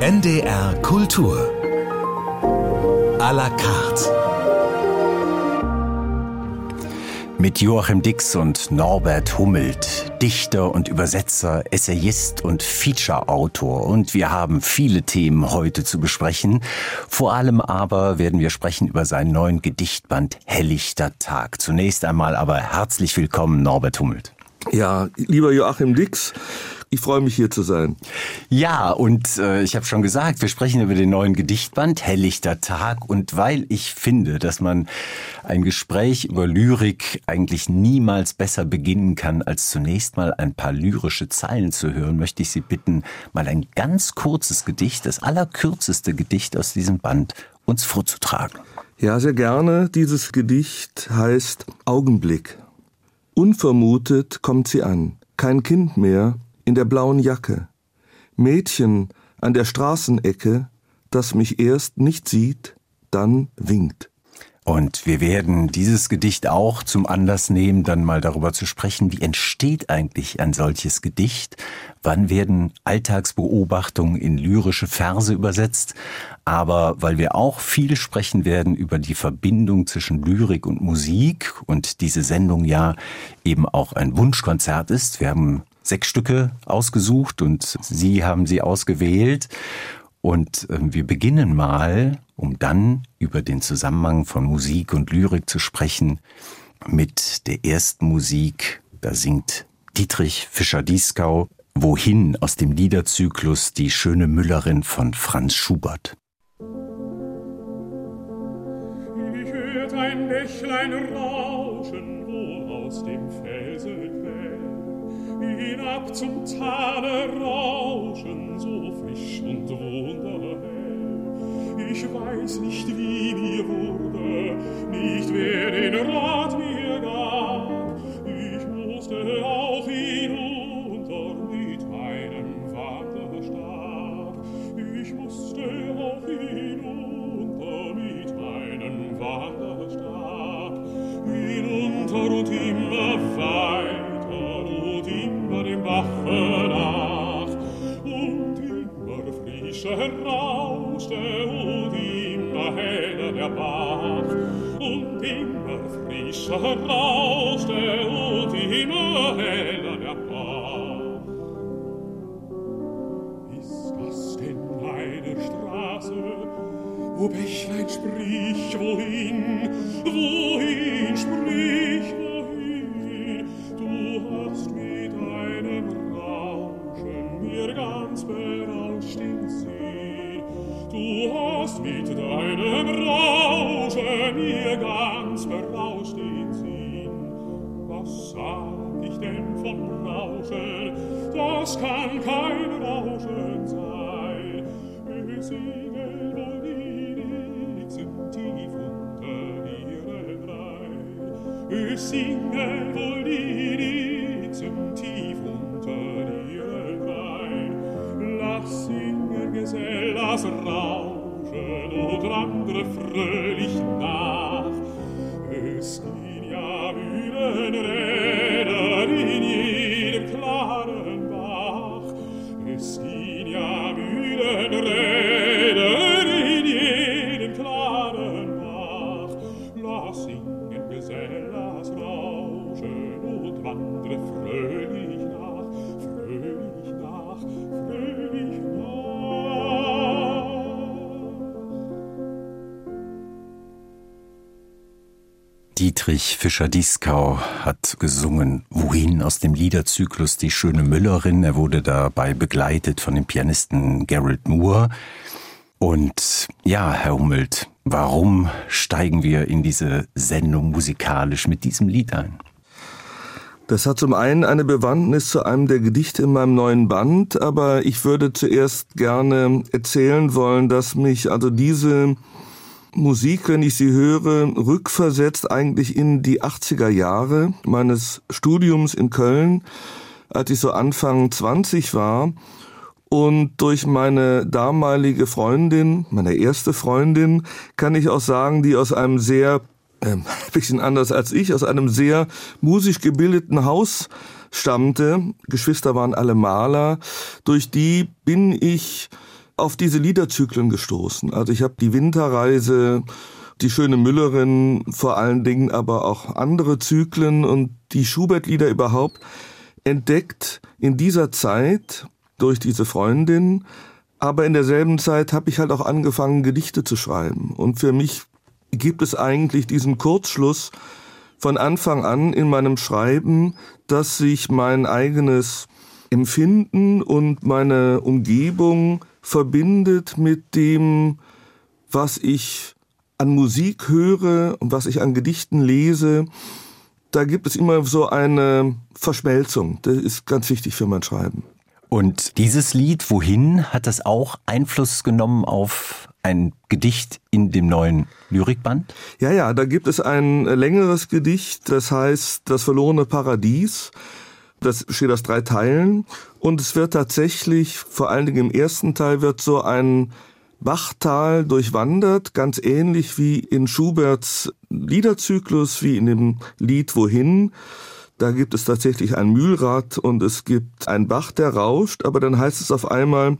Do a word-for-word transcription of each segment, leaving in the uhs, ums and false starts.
N D R Kultur à la carte. Mit Joachim Dix und Norbert Hummelt, Dichter und Übersetzer, Essayist und Feature-Autor. Und wir haben viele Themen heute zu besprechen. Vor allem aber werden wir sprechen über seinen neuen Gedichtband Hellichter Tag. Zunächst einmal aber herzlich willkommen, Norbert Hummelt. Ja, lieber Joachim Dix, ich freue mich, hier zu sein. Ja, und äh, ich habe schon gesagt, wir sprechen über den neuen Gedichtband Hellichter Tag. Und weil ich finde, dass man ein Gespräch über Lyrik eigentlich niemals besser beginnen kann, als zunächst mal ein paar lyrische Zeilen zu hören, möchte ich Sie bitten, mal ein ganz kurzes Gedicht, das allerkürzeste Gedicht aus diesem Band, uns vorzutragen. Ja, sehr gerne. Dieses Gedicht heißt Augenblick. Unvermutet kommt sie an, kein Kind mehr, in der blauen Jacke. Mädchen an der Straßenecke, das mich erst nicht sieht, dann winkt. Und wir werden dieses Gedicht auch zum Anlass nehmen, dann mal darüber zu sprechen, wie entsteht eigentlich ein solches Gedicht? Wann werden Alltagsbeobachtungen in lyrische Verse übersetzt? Aber weil wir auch viel sprechen werden über die Verbindung zwischen Lyrik und Musik und diese Sendung ja eben auch ein Wunschkonzert ist. Wir haben sechs Stücke ausgesucht und Sie haben sie ausgewählt. Und wir beginnen mal, um dann über den Zusammenhang von Musik und Lyrik zu sprechen, mit der ersten Musik. Da singt Dietrich Fischer-Dieskau Wohin aus dem Liederzyklus Die schöne Müllerin von Franz Schubert. Ich hört ein Bächlein rauschen, wo aus dem Felsenquell hinab zum Tale rauschen, so frisch und wunderhell. Ich weiß nicht, wie mir wurde, nicht wer den Rat mir gab. Ich musste auch hinunter mit einem Wanderstab. Ich musste auch hinunter mit einem Wanderstab. Hinunter und immer weiter und immer dem Bache nach. Und immer frischer rauschte und immer heller der Bach. Und immer frischer rauschte und immer heller der Bach. Ist das denn eine Straße, wo Bächlein sprich, wohin, wohin, sprich, wohin? Du hast mit einem Rauschen mir ganz berauscht den Sinn. Du hast mit deinem Rauschen mir ganz berauscht den Sinn. Was sag ich denn vom Rauschen? Das kann kein Rauschen sein. Wir singen wohl die Nixen tief unter ihren Reihen. Wir singen wohl die Nixen tief unter ihren Reihen. Lass singen, Gesell, das Rauschen und andere fröhlich nach. Es ging ja Mühlenräder in jedem klaren Bach. Es ging ja Mühlenräder in jedem klaren Bach. Lass singen, Gesell, das Rauschen und wandre fröhlich nach, fröhlich nach, fröhlich nach. Dietrich Fischer-Dieskau hat gesungen Wohin aus dem Liederzyklus Die schöne Müllerin. Er wurde dabei begleitet von dem Pianisten Gerald Moore. Und ja, Herr Hummelt, warum steigen wir in diese Sendung musikalisch mit diesem Lied ein? Das hat zum einen eine Bewandtnis zu einem der Gedichte in meinem neuen Band, aber ich würde zuerst gerne erzählen wollen, dass mich also diese Musik, wenn ich sie höre, rückversetzt eigentlich in die achtziger Jahre meines Studiums in Köln, als ich so Anfang zwanzig war und durch meine damalige Freundin, meine erste Freundin, kann ich auch sagen, die aus einem sehr, äh, ein bisschen anders als ich, aus einem sehr musisch gebildeten Haus stammte, Geschwister waren alle Maler, durch die bin ich auf diese Liederzyklen gestoßen. Also ich habe die Winterreise, die schöne Müllerin vor allen Dingen, aber auch andere Zyklen und die Schubert-Lieder überhaupt entdeckt in dieser Zeit durch diese Freundin. Aber in derselben Zeit habe ich halt auch angefangen, Gedichte zu schreiben. Und für mich gibt es eigentlich diesen Kurzschluss von Anfang an in meinem Schreiben, dass sich mein eigenes Empfinden und meine Umgebung verbindet mit dem, was ich an Musik höre und was ich an Gedichten lese. Da gibt es immer so eine Verschmelzung. Das ist ganz wichtig für mein Schreiben. Und dieses Lied, Wohin, hat das auch Einfluss genommen auf ein Gedicht in dem neuen Lyrikband? Ja, ja, da gibt es ein längeres Gedicht, das heißt Das verlorene Paradies. Das besteht aus drei Teilen und es wird tatsächlich, vor allen Dingen im ersten Teil, wird so ein Bachtal durchwandert, ganz ähnlich wie in Schuberts Liederzyklus, wie in dem Lied Wohin. Da gibt es tatsächlich ein Mühlrad und es gibt einen Bach, der rauscht, aber dann heißt es auf einmal: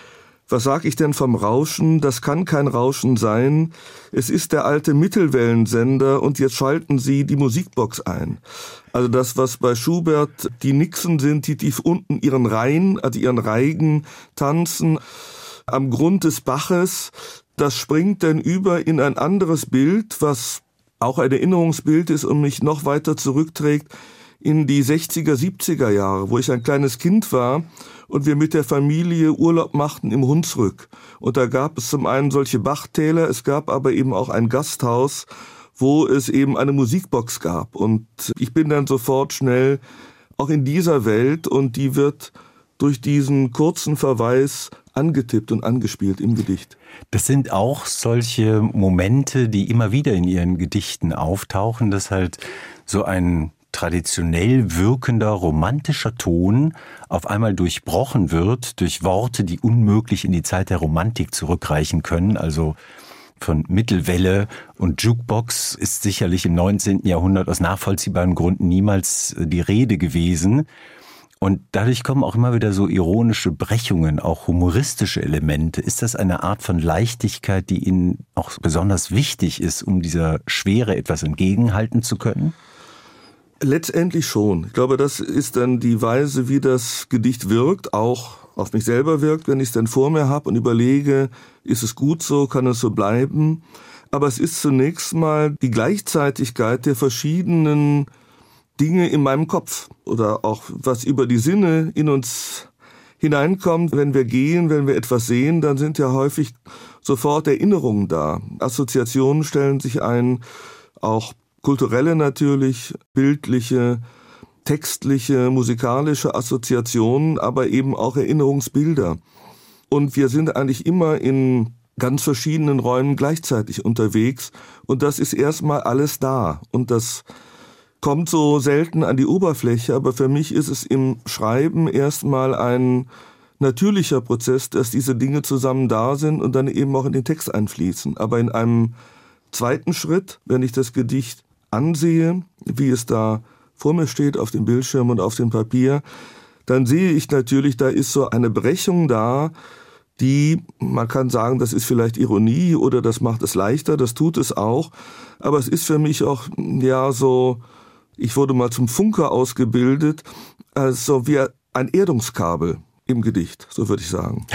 Was sag ich denn vom Rauschen? Das kann kein Rauschen sein. Es ist der alte Mittelwellensender und jetzt schalten Sie die Musikbox ein. Also das, was bei Schubert die Nixen sind, die tief unten ihren Reihen, also ihren Reigen tanzen, am Grund des Baches, das springt dann über in ein anderes Bild, was auch ein Erinnerungsbild ist und mich noch weiter zurückträgt in die sechziger, siebziger Jahre, wo ich ein kleines Kind war und wir mit der Familie Urlaub machten im Hunsrück. Und da gab es zum einen solche Bachtäler, es gab aber eben auch ein Gasthaus, wo es eben eine Musikbox gab. Und ich bin dann sofort schnell auch in dieser Welt und die wird durch diesen kurzen Verweis angetippt und angespielt im Gedicht. Das sind auch solche Momente, die immer wieder in Ihren Gedichten auftauchen, dass halt so ein traditionell wirkender, romantischer Ton auf einmal durchbrochen wird durch Worte, die unmöglich in die Zeit der Romantik zurückreichen können. Also von Mittelwelle und Jukebox ist sicherlich im neunzehnten Jahrhundert aus nachvollziehbaren Gründen niemals die Rede gewesen. Und dadurch kommen auch immer wieder so ironische Brechungen, auch humoristische Elemente. Ist das eine Art von Leichtigkeit, die Ihnen auch besonders wichtig ist, um dieser Schwere etwas entgegenhalten zu können? Letztendlich schon. Ich glaube, das ist dann die Weise, wie das Gedicht wirkt, auch auf mich selber wirkt, wenn ich es dann vor mir habe und überlege, ist es gut so, kann es so bleiben? Aber es ist zunächst mal die Gleichzeitigkeit der verschiedenen Dinge in meinem Kopf oder auch was über die Sinne in uns hineinkommt. Wenn wir gehen, wenn wir etwas sehen, dann sind ja häufig sofort Erinnerungen da. Assoziationen stellen sich ein, auch kulturelle natürlich, bildliche, textliche, musikalische Assoziationen, aber eben auch Erinnerungsbilder. Und wir sind eigentlich immer in ganz verschiedenen Räumen gleichzeitig unterwegs und das ist erstmal alles da und das kommt so selten an die Oberfläche, aber für mich ist es im Schreiben erstmal ein natürlicher Prozess, dass diese Dinge zusammen da sind und dann eben auch in den Text einfließen. Aber in einem zweiten Schritt, wenn ich das Gedicht ansehe, wie es da vor mir steht auf dem Bildschirm und auf dem Papier, dann sehe ich natürlich, da ist so eine Brechung da, die, man kann sagen, das ist vielleicht Ironie oder das macht es leichter, das tut es auch, aber es ist für mich auch, ja, so, ich wurde mal zum Funker ausgebildet, also wie ein Erdungskabel im Gedicht, so würde ich sagen.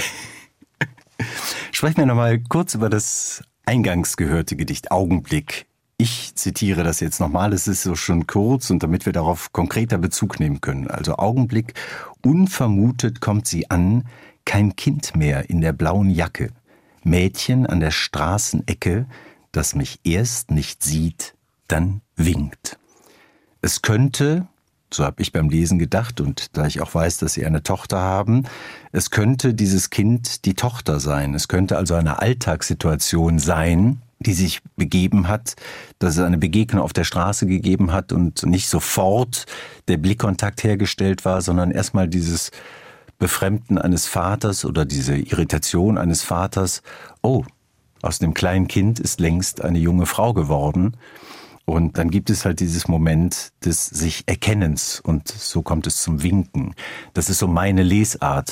Sprechen wir nochmal kurz über das eingangs gehörte Gedicht Augenblick. Ich zitiere das jetzt nochmal, es ist so schon kurz und damit wir darauf konkreter Bezug nehmen können. Also Augenblick, unvermutet kommt sie an, kein Kind mehr in der blauen Jacke, Mädchen an der Straßenecke, das mich erst nicht sieht, dann winkt. Es könnte, so habe ich beim Lesen gedacht und da ich auch weiß, dass Sie eine Tochter haben, es könnte dieses Kind die Tochter sein. Es könnte also eine Alltagssituation sein, die sich begeben hat, dass es eine Begegnung auf der Straße gegeben hat und nicht sofort der Blickkontakt hergestellt war, sondern erstmal dieses Befremden eines Vaters oder diese Irritation eines Vaters. Oh, aus dem kleinen Kind ist längst eine junge Frau geworden. Und dann gibt es halt dieses Moment des sich Erkennens und so kommt es zum Winken. Das ist so meine Lesart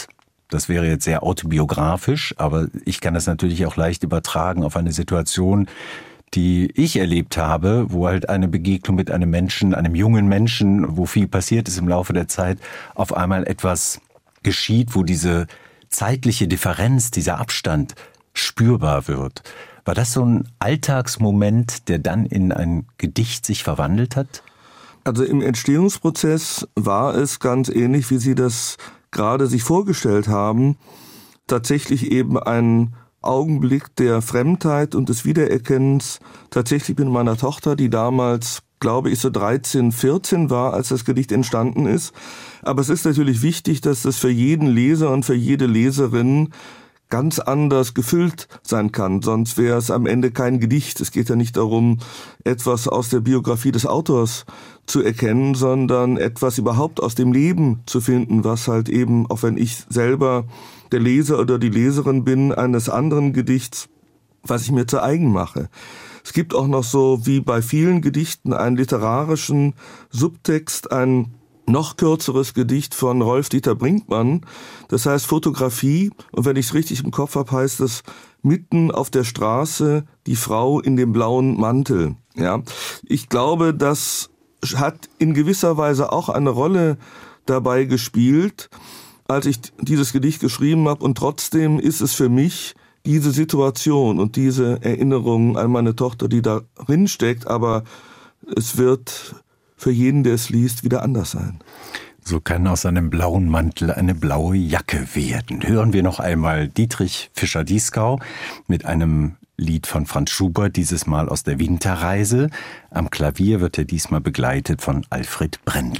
Das wäre jetzt sehr autobiografisch, aber ich kann das natürlich auch leicht übertragen auf eine Situation, die ich erlebt habe, wo halt eine Begegnung mit einem Menschen, einem jungen Menschen, wo viel passiert ist im Laufe der Zeit, auf einmal etwas geschieht, wo diese zeitliche Differenz, dieser Abstand spürbar wird. War das so ein Alltagsmoment, der dann in ein Gedicht sich verwandelt hat? Also im Entstehungsprozess war es ganz ähnlich, wie Sie das gerade sich vorgestellt haben, tatsächlich eben ein Augenblick der Fremdheit und des Wiedererkennens, tatsächlich mit meiner Tochter, die damals, glaube ich, so dreizehn, vierzehn war, als das Gedicht entstanden ist. Aber es ist natürlich wichtig, dass das für jeden Leser und für jede Leserin ganz anders gefüllt sein kann, sonst wäre es am Ende kein Gedicht. Es geht ja nicht darum, etwas aus der Biografie des Autors zu erkennen, sondern etwas überhaupt aus dem Leben zu finden, was halt eben, auch wenn ich selber der Leser oder die Leserin bin, eines anderen Gedichts, was ich mir zu eigen mache. Es gibt auch noch so, wie bei vielen Gedichten, einen literarischen Subtext, ein noch kürzeres Gedicht von Rolf-Dieter Brinkmann, das heißt Fotografie, und wenn ich es richtig im Kopf habe, heißt es mitten auf der Straße die Frau in dem blauen Mantel. Ja, ich glaube, das hat in gewisser Weise auch eine Rolle dabei gespielt, als ich dieses Gedicht geschrieben habe, und trotzdem ist es für mich diese Situation und diese Erinnerung an meine Tochter, die darin steckt, aber es wird für jeden, der es liest, wieder anders sein. So kann aus einem blauen Mantel eine blaue Jacke werden. Hören wir noch einmal Dietrich Fischer-Dieskau mit einem Lied von Franz Schubert, dieses Mal aus der Winterreise. Am Klavier wird er diesmal begleitet von Alfred Brendel.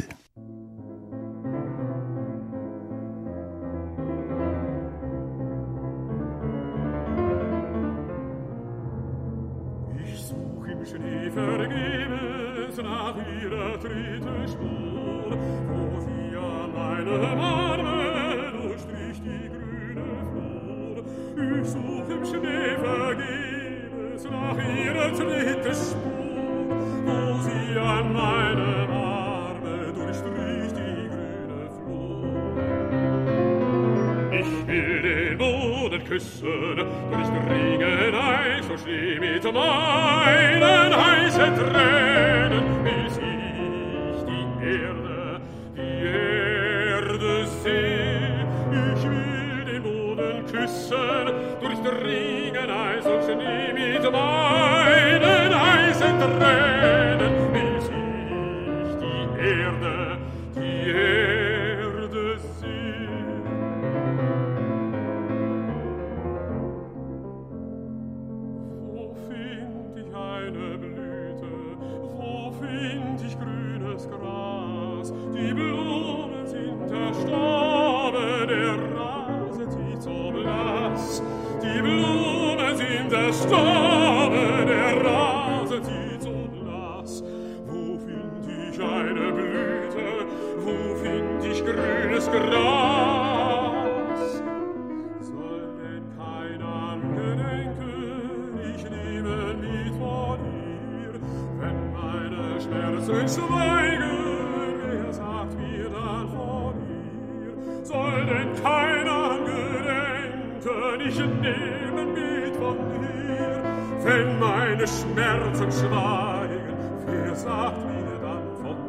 Ich such im Schnee vergebens nach ihrer Tritte Spur, wo sie an meinem Arme durchstrich die grüne Flur. Ich such im Schnee vergebens nach ihrer Tritte Spur, wo sie an meinem Arme durchstrich die grüne Flur. Ich will den Boden küssen, durchdringen Eis und Schnee mit meinen heißen Tränen, bis ich die Erde, die Erde seh. Ich will den Boden küssen, durchdringen Eis und Schnee mit meinen heißen Tränen, bis ich die Erde, die Erde seh. Wo find ich eine Blüte, wo find ich grünes Gras? Die Blumen sind erstorben, der Rasen sieht so blass. Die Blumen sind erstorben, der Rasen sieht so blass. Wo find ich eine Blüte, wo find ich grünes Gras? Soll denn kein Angedenken ich nehme mit von ihr, wenn meine Schmerzen schweigen, wer sagt mir dann von ihr? Soll denn kein Angedenken ich nehme mit von ihr, wenn meine Schmerzen schweigen, wer sagt mir dann von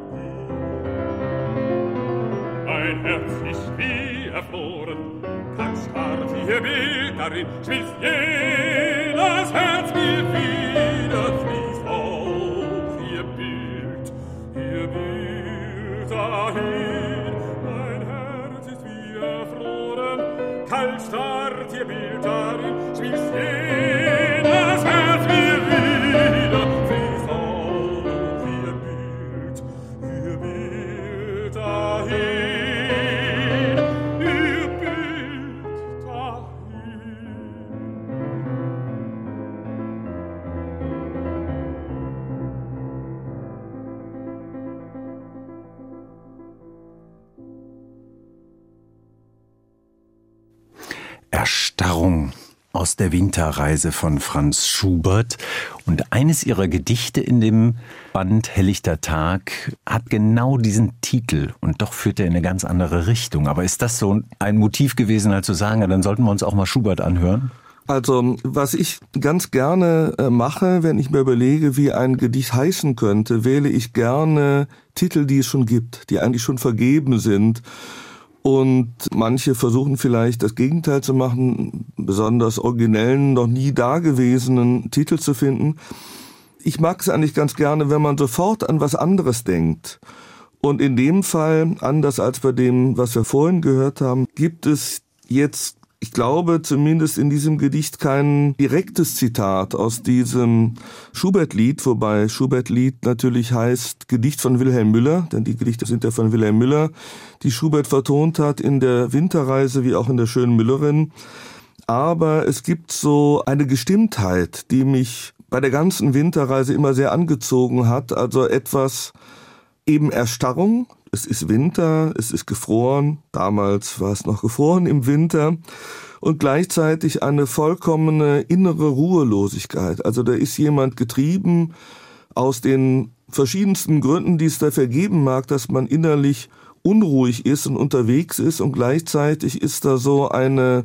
ihr? Mein Herz ist wie erfroren, kein starrt ihr Bild darin, schließt jedes Herz mir wieder, fließt auf ihr Bild, ihr Bild dahin. Mein Herz ist wie erfroren, kalt starrt ihr Bild darin, schließt jedes Herz mir wieder, fließt auf ihr Bild, ihr Bild dahin. Erstarrung aus der Winterreise von Franz Schubert. Und eines ihrer Gedichte in dem Band Helllichter Tag hat genau diesen Titel. Und doch führt er in eine ganz andere Richtung. Aber ist das so ein Motiv gewesen, halt zu sagen, ja, dann sollten wir uns auch mal Schubert anhören? Also, was ich ganz gerne mache, wenn ich mir überlege, wie ein Gedicht heißen könnte, wähle ich gerne Titel, die es schon gibt, die eigentlich schon vergeben sind. Und manche versuchen vielleicht das Gegenteil zu machen, besonders originellen, noch nie dagewesenen Titel zu finden. Ich mag es eigentlich ganz gerne, wenn man sofort an was anderes denkt. Und in dem Fall, anders als bei dem, was wir vorhin gehört haben, gibt es jetzt, ich glaube, zumindest in diesem Gedicht kein direktes Zitat aus diesem Schubert-Lied, wobei Schubert-Lied natürlich heißt Gedicht von Wilhelm Müller, denn die Gedichte sind ja von Wilhelm Müller, die Schubert vertont hat in der Winterreise wie auch in der schönen Müllerin. Aber es gibt so eine Gestimmtheit, die mich bei der ganzen Winterreise immer sehr angezogen hat, also etwas eben Erstarrung. Es ist Winter, es ist gefroren, damals war es noch gefroren im Winter, und gleichzeitig eine vollkommene innere Ruhelosigkeit. Also da ist jemand getrieben aus den verschiedensten Gründen, die es dafür geben mag, dass man innerlich unruhig ist und unterwegs ist, und gleichzeitig ist da so eine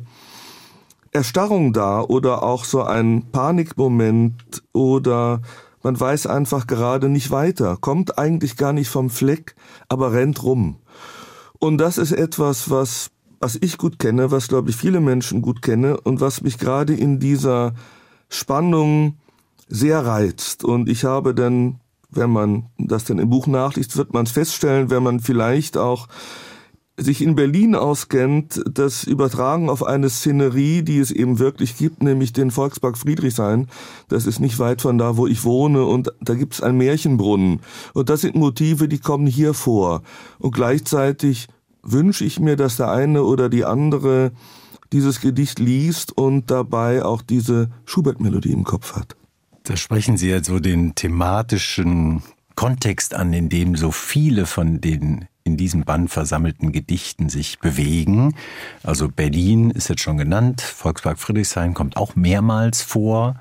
Erstarrung da oder auch so ein Panikmoment oder man weiß einfach gerade nicht weiter, kommt eigentlich gar nicht vom Fleck, aber rennt rum. Und das ist etwas, was, was ich gut kenne, was, glaube ich, viele Menschen gut kennen und was mich gerade in dieser Spannung sehr reizt. Und ich habe dann, wenn man das dann im Buch nachliest, wird man es feststellen, wenn man vielleicht auch sich in Berlin auskennt, das Übertragen auf eine Szenerie, die es eben wirklich gibt, nämlich den Volkspark Friedrichshain. Das ist nicht weit von da, wo ich wohne, und da gibt es einen Märchenbrunnen. Und das sind Motive, die kommen hier vor. Und gleichzeitig wünsche ich mir, dass der eine oder die andere dieses Gedicht liest und dabei auch diese Schubert-Melodie im Kopf hat. Da sprechen Sie ja so den thematischen Kontext an, in dem so viele von den in diesem Band versammelten Gedichten sich bewegen. Also Berlin ist jetzt schon genannt, Volkspark Friedrichshain kommt auch mehrmals vor.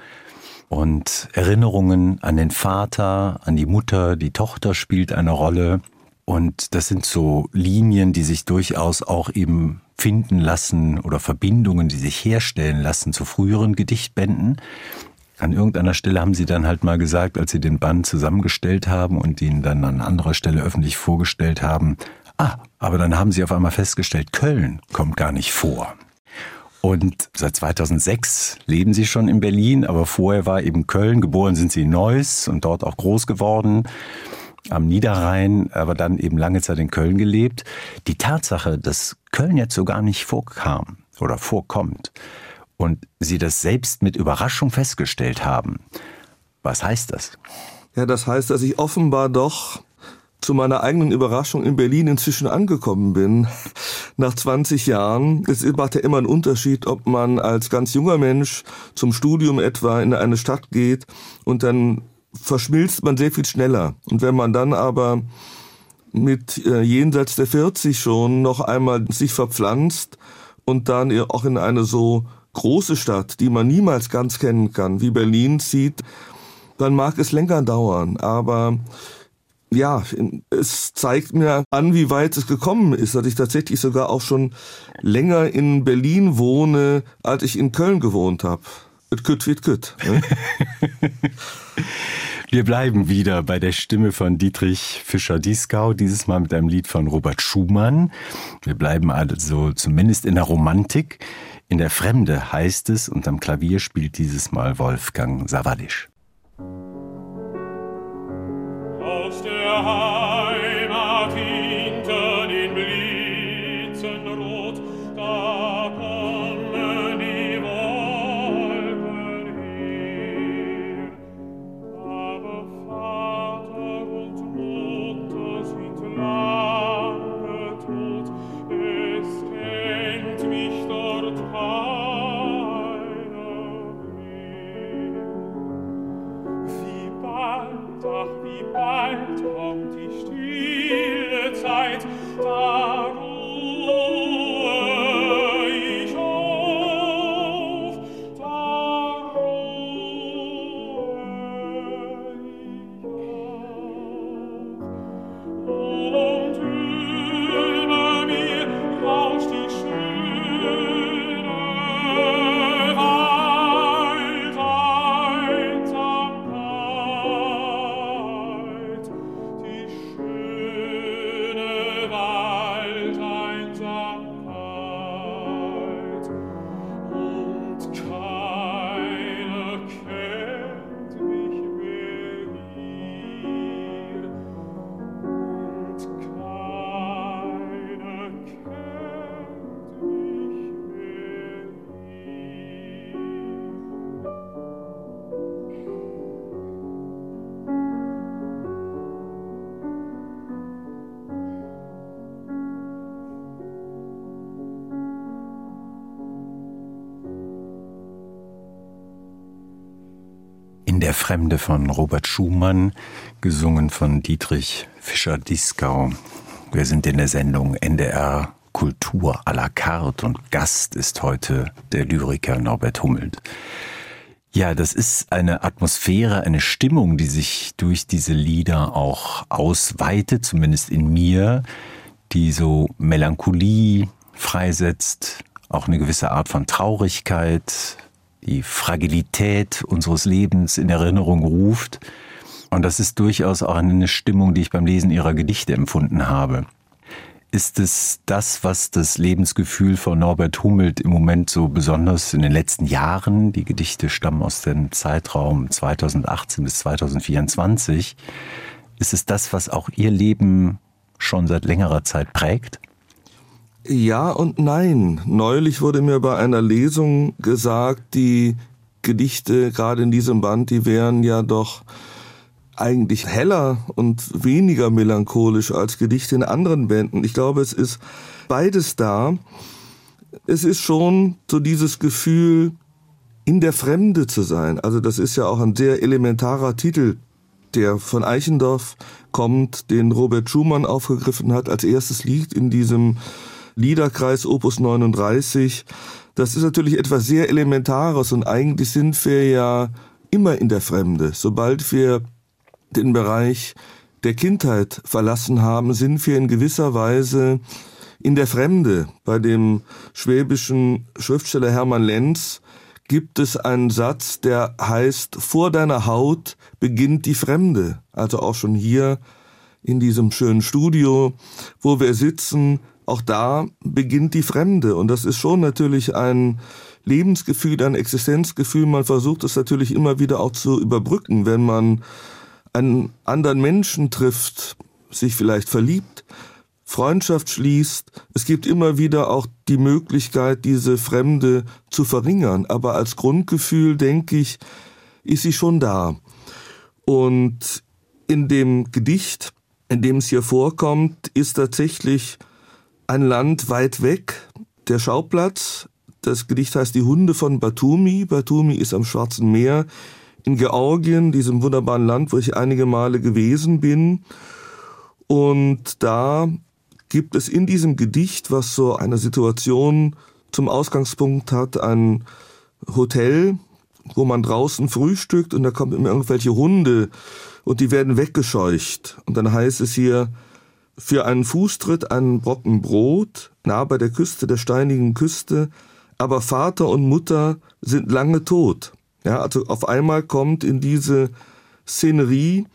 Und Erinnerungen an den Vater, an die Mutter, die Tochter spielt eine Rolle. Und das sind so Linien, die sich durchaus auch eben finden lassen oder Verbindungen, die sich herstellen lassen zu früheren Gedichtbänden. An irgendeiner Stelle haben Sie dann halt mal gesagt, als Sie den Band zusammengestellt haben und ihn dann an anderer Stelle öffentlich vorgestellt haben, ah, aber dann haben Sie auf einmal festgestellt, Köln kommt gar nicht vor. Und seit zweitausendsechs leben Sie schon in Berlin, aber vorher war eben Köln, geboren sind Sie in Neuss und dort auch groß geworden, am Niederrhein, aber dann eben lange Zeit in Köln gelebt. Die Tatsache, dass Köln jetzt so gar nicht vorkam oder vorkommt, und Sie das selbst mit Überraschung festgestellt haben. Was heißt das? Ja, das heißt, dass ich offenbar doch zu meiner eigenen Überraschung in Berlin inzwischen angekommen bin, nach zwanzig Jahren. Es macht ja immer einen Unterschied, ob man als ganz junger Mensch zum Studium etwa in eine Stadt geht, und dann verschmilzt man sehr viel schneller. Und wenn man dann aber mit äh, jenseits der vierzig schon noch einmal sich verpflanzt und dann auch in eine so große Stadt, die man niemals ganz kennen kann, wie Berlin zieht, dann mag es länger dauern. Aber ja, es zeigt mir an, wie weit es gekommen ist, dass ich tatsächlich sogar auch schon länger in Berlin wohne, als ich in Köln gewohnt habe. Et kütt wie et kütt. Ne? Wir bleiben wieder bei der Stimme von Dietrich Fischer-Dieskau, dieses Mal mit einem Lied von Robert Schumann. Wir bleiben also zumindest in der Romantik. In der Fremde heißt es, und am Klavier spielt dieses Mal Wolfgang Sawallisch. Aus der Heimat hinter den Blitzen rot, da kommen die Wolken her. Aber Vater und Mutter sind lange tot, es kennt mich dort keiner mehr. Wie bald, ach wie bald kommt die stille Zeit, da ruhe ich auf, der Fremde von Robert Schumann, gesungen von Dietrich Fischer-Dieskau. Wir sind in der Sendung N D R Kultur à la carte und Gast ist heute der Lyriker Norbert Hummelt. Ja, das ist eine Atmosphäre, eine Stimmung, die sich durch diese Lieder auch ausweitet, zumindest in mir, die so Melancholie freisetzt, auch eine gewisse Art von Traurigkeit, die Fragilität unseres Lebens in Erinnerung ruft. Und das ist durchaus auch eine Stimmung, die ich beim Lesen Ihrer Gedichte empfunden habe. Ist es das, was das Lebensgefühl von Norbert Hummelt im Moment so besonders in den letzten Jahren, die Gedichte stammen aus dem Zeitraum zweitausendachtzehn bis zweitausendvierundzwanzig, ist es das, was auch Ihr Leben schon seit längerer Zeit prägt? Ja und nein. Neulich wurde mir bei einer Lesung gesagt, die Gedichte gerade in diesem Band, die wären ja doch eigentlich heller und weniger melancholisch als Gedichte in anderen Bänden. Ich glaube, es ist beides da. Es ist schon so dieses Gefühl, in der Fremde zu sein. Also das ist ja auch ein sehr elementarer Titel, der von Eichendorff kommt, den Robert Schumann aufgegriffen hat als erstes Lied in diesem Liederkreis Opus neununddreißig. Das ist natürlich etwas sehr Elementares und eigentlich sind wir ja immer in der Fremde. Sobald wir den Bereich der Kindheit verlassen haben, sind wir in gewisser Weise in der Fremde. Bei dem schwäbischen Schriftsteller Hermann Lenz gibt es einen Satz, der heißt, vor deiner Haut beginnt die Fremde. Also auch schon hier in diesem schönen Studio, wo wir sitzen, auch da beginnt die Fremde. Und das ist schon natürlich ein Lebensgefühl, ein Existenzgefühl. Man versucht es natürlich immer wieder auch zu überbrücken, wenn man einen anderen Menschen trifft, sich vielleicht verliebt, Freundschaft schließt. Es gibt immer wieder auch die Möglichkeit, diese Fremde zu verringern. Aber als Grundgefühl, denke ich, ist sie schon da. Und in dem Gedicht, in dem es hier vorkommt, ist tatsächlich ein Land weit weg, der Schauplatz. Das Gedicht heißt Die Hunde von Batumi. Batumi ist am Schwarzen Meer in Georgien, diesem wunderbaren Land, wo ich einige Male gewesen bin. Und da gibt es in diesem Gedicht, was so eine Situation zum Ausgangspunkt hat, ein Hotel, wo man draußen frühstückt und da kommen immer irgendwelche Hunde und die werden weggescheucht. Und dann heißt es hier, für einen Fußtritt einen Brocken Brot, nah bei der Küste, der steinigen Küste, aber Vater und Mutter sind lange tot. Ja, also auf einmal kommt in diese Szenerie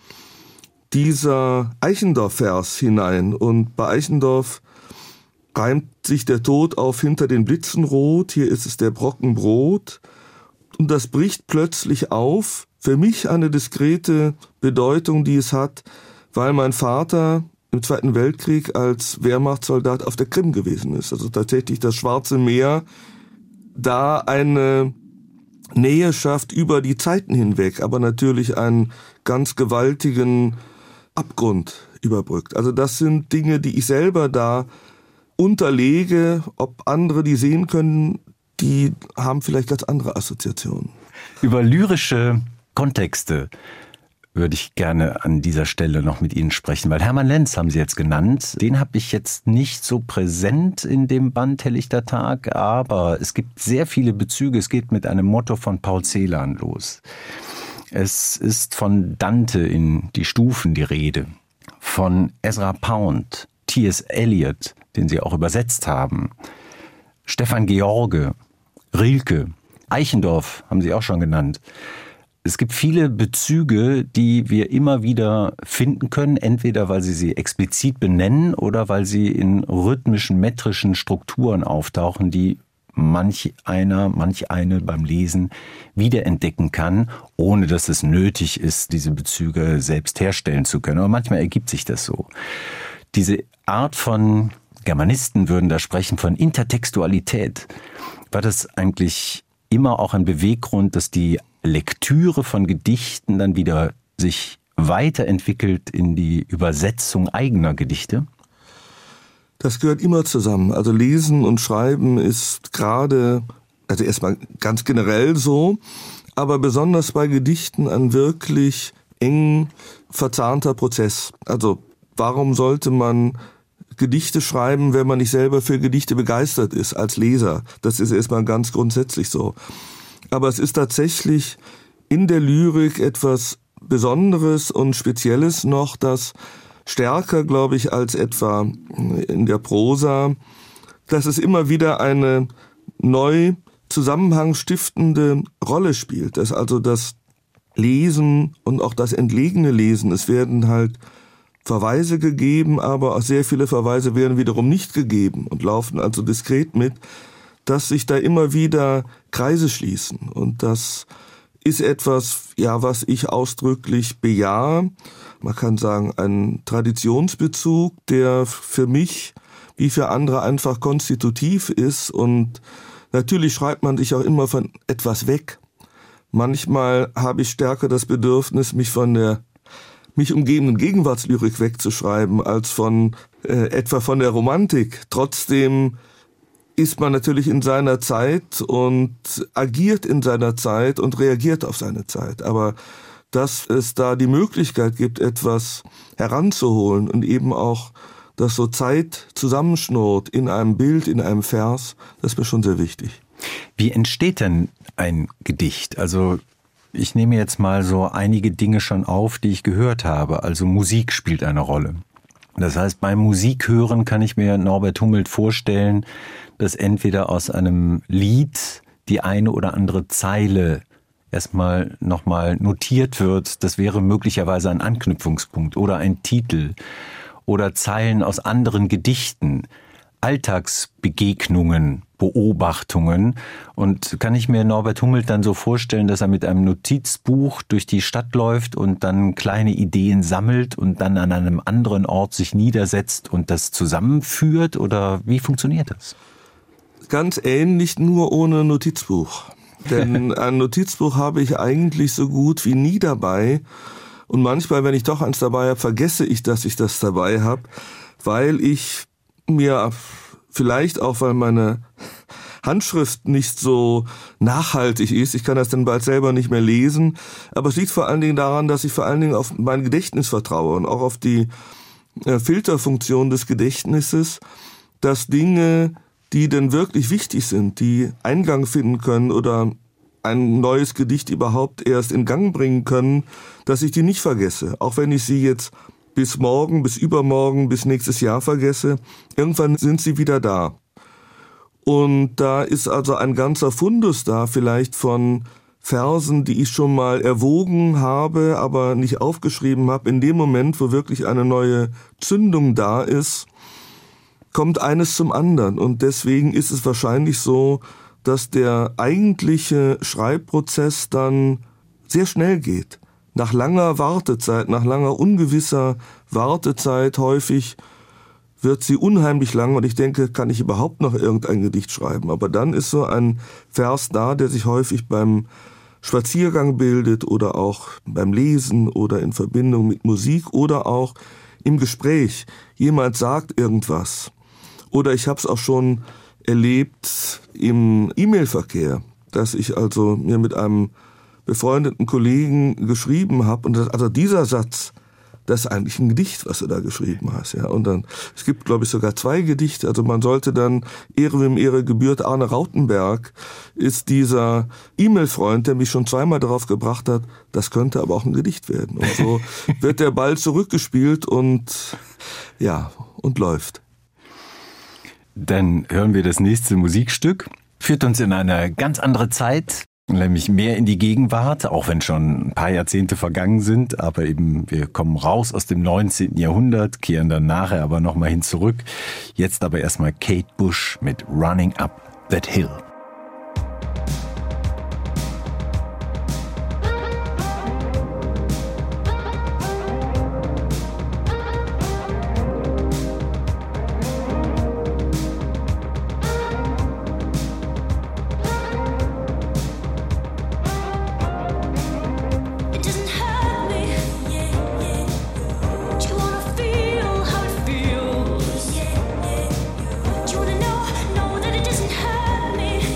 dieser Eichendorff-Vers hinein. Und bei Eichendorff reimt sich der Tod auf hinter den Blitzen rot. Hier ist es der Brocken Brot. Und das bricht plötzlich auf. Für mich eine diskrete Bedeutung, die es hat, weil mein Vater im Zweiten Weltkrieg als Wehrmachtssoldat auf der Krim gewesen ist. Also tatsächlich das Schwarze Meer da eine Nähe schafft über die Zeiten hinweg, aber natürlich einen ganz gewaltigen Abgrund überbrückt. Also das sind Dinge, die ich selber da unterlege. Ob andere die sehen können, die haben vielleicht ganz andere Assoziationen. Über lyrische Kontexte würde ich gerne an dieser Stelle noch mit Ihnen sprechen, weil Hermann Lenz haben Sie jetzt genannt. Den habe ich jetzt nicht so präsent in dem Band Helllichter Tag, aber es gibt sehr viele Bezüge. Es geht mit einem Motto von Paul Celan los. Es ist von Dante in Die Stufen die Rede, von Ezra Pound, T S Eliot, den Sie auch übersetzt haben, Stefan George, Rilke, Eichendorff haben Sie auch schon genannt. Es gibt viele Bezüge, die wir immer wieder finden können, entweder weil sie sie explizit benennen oder weil sie in rhythmischen, metrischen Strukturen auftauchen, die manch einer, manch eine beim Lesen wiederentdecken kann, ohne dass es nötig ist, diese Bezüge selbst herstellen zu können. Aber manchmal ergibt sich das so. Diese Art von, Germanisten würden da sprechen, von Intertextualität. War das eigentlich immer auch ein Beweggrund, dass die Lektüre von Gedichten dann wieder sich weiterentwickelt in die Übersetzung eigener Gedichte? Das gehört immer zusammen. Also Lesen und Schreiben ist gerade, also erstmal ganz generell so, aber besonders bei Gedichten ein wirklich eng verzahnter Prozess. Also warum sollte man Gedichte schreiben, wenn man nicht selber für Gedichte begeistert ist als Leser? Das ist erstmal ganz grundsätzlich so. Aber es ist tatsächlich in der Lyrik etwas Besonderes und Spezielles noch, das stärker, glaube ich, als etwa in der Prosa, dass es immer wieder eine neu zusammenhangstiftende Rolle spielt. Dass also das Lesen und auch das entlegene Lesen, es werden halt Verweise gegeben, aber auch sehr viele Verweise werden wiederum nicht gegeben und laufen also diskret mit, dass sich da immer wieder Kreise schließen. Und das ist etwas, ja, was ich ausdrücklich bejahe. Man kann sagen, ein Traditionsbezug, der für mich wie für andere einfach konstitutiv ist. Und natürlich schreibt man sich auch immer von etwas weg. Manchmal habe ich stärker das Bedürfnis, mich von der mich umgebenden Gegenwartslyrik wegzuschreiben, als von äh, etwa von der Romantik. Trotzdem ist man natürlich in seiner Zeit und agiert in seiner Zeit und reagiert auf seine Zeit. Aber dass es da die Möglichkeit gibt, etwas heranzuholen und eben auch, dass so Zeit zusammenschnurrt in einem Bild, in einem Vers, das ist mir schon sehr wichtig. Wie entsteht denn ein Gedicht? Also ich nehme jetzt mal so einige Dinge schon auf, die ich gehört habe. Also Musik spielt eine Rolle. Das heißt, beim Musikhören kann ich mir Norbert Hummelt vorstellen, dass entweder aus einem Lied die eine oder andere Zeile erstmal nochmal notiert wird. Das wäre möglicherweise ein Anknüpfungspunkt oder ein Titel oder Zeilen aus anderen Gedichten, Alltagsbegegnungen, Beobachtungen. Und kann ich mir Norbert Hummelt dann so vorstellen, dass er mit einem Notizbuch durch die Stadt läuft und dann kleine Ideen sammelt und dann an einem anderen Ort sich niedersetzt und das zusammenführt? Oder wie funktioniert das? Ganz ähnlich, nur ohne Notizbuch. Denn ein Notizbuch habe ich eigentlich so gut wie nie dabei. Und manchmal, wenn ich doch eins dabei habe, vergesse ich, dass ich das dabei habe, weil ich mir vielleicht auch, weil meine Handschrift nicht so nachhaltig ist, ich kann das dann bald selber nicht mehr lesen, aber es liegt vor allen Dingen daran, dass ich vor allen Dingen auf mein Gedächtnis vertraue und auch auf die äh, Filterfunktion des Gedächtnisses, dass Dinge, die denn wirklich wichtig sind, die Eingang finden können oder ein neues Gedicht überhaupt erst in Gang bringen können, dass ich die nicht vergesse, auch wenn ich sie jetzt bis morgen, bis übermorgen, bis nächstes Jahr vergesse. Irgendwann sind sie wieder da. Und da ist also ein ganzer Fundus da, vielleicht von Versen, die ich schon mal erwogen habe, aber nicht aufgeschrieben habe. In dem Moment, wo wirklich eine neue Zündung da ist, kommt eines zum anderen. Und deswegen ist es wahrscheinlich so, dass der eigentliche Schreibprozess dann sehr schnell geht. Nach langer Wartezeit, nach langer ungewisser Wartezeit häufig wird sie unheimlich lang und ich denke, kann ich überhaupt noch irgendein Gedicht schreiben? Aber dann ist so ein Vers da, der sich häufig beim Spaziergang bildet oder auch beim Lesen oder in Verbindung mit Musik oder auch im Gespräch. Jemand sagt irgendwas. Oder ich habe es auch schon erlebt im E-Mail-Verkehr, dass ich also mir mit einem befreundeten Kollegen geschrieben habe und das, also dieser Satz, das ist eigentlich ein Gedicht, was du da geschrieben hast, ja. Und dann, es gibt, glaube ich, sogar zwei Gedichte. Also man sollte dann, Ehre wem Ehre gebührt, Arne Rautenberg ist dieser E-Mail-Freund, der mich schon zweimal darauf gebracht hat, das könnte aber auch ein Gedicht werden. Und so wird der Ball zurückgespielt und, ja, und läuft. Dann hören wir das nächste Musikstück. Führt uns in eine ganz andere Zeit, nämlich mehr in die Gegenwart, auch wenn schon ein paar Jahrzehnte vergangen sind. Aber eben, wir kommen raus aus dem neunzehnten Jahrhundert, kehren dann nachher aber nochmal hin zurück. Jetzt aber erstmal Kate Bush mit Running Up That Hill. Me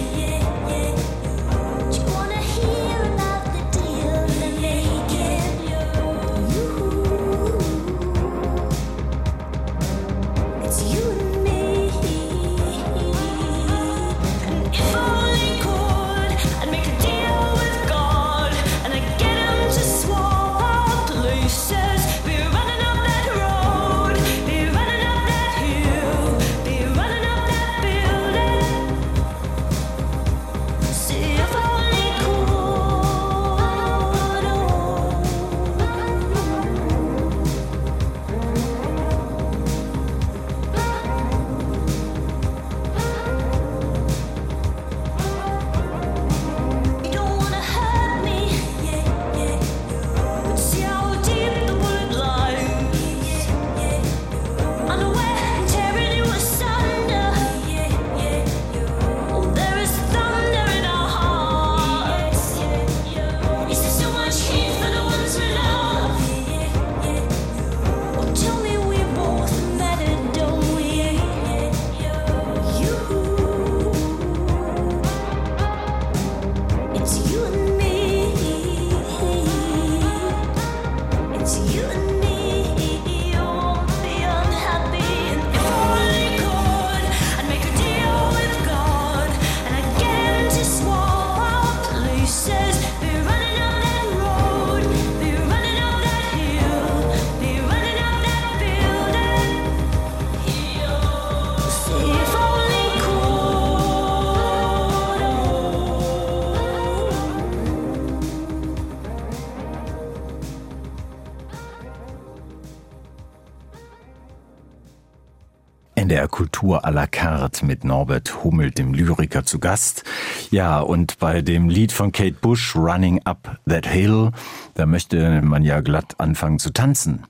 N D R Kultur à la carte mit Norbert Hummel, dem Lyriker, zu Gast. Ja, und bei dem Lied von Kate Bush, Running Up That Hill, da möchte man ja glatt anfangen zu tanzen.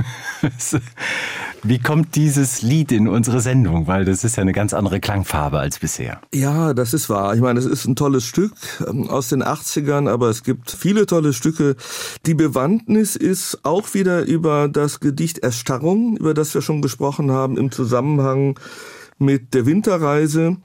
Wie kommt dieses Lied in unsere Sendung? Weil das ist ja eine ganz andere Klangfarbe als bisher. Ja, das ist wahr. Ich meine, es ist ein tolles Stück aus den achtzigern, aber es gibt viele tolle Stücke. Die Bewandtnis ist auch wieder über das Gedicht Erstarrung, über das wir schon gesprochen haben im Zusammenhang mit der Winterreise.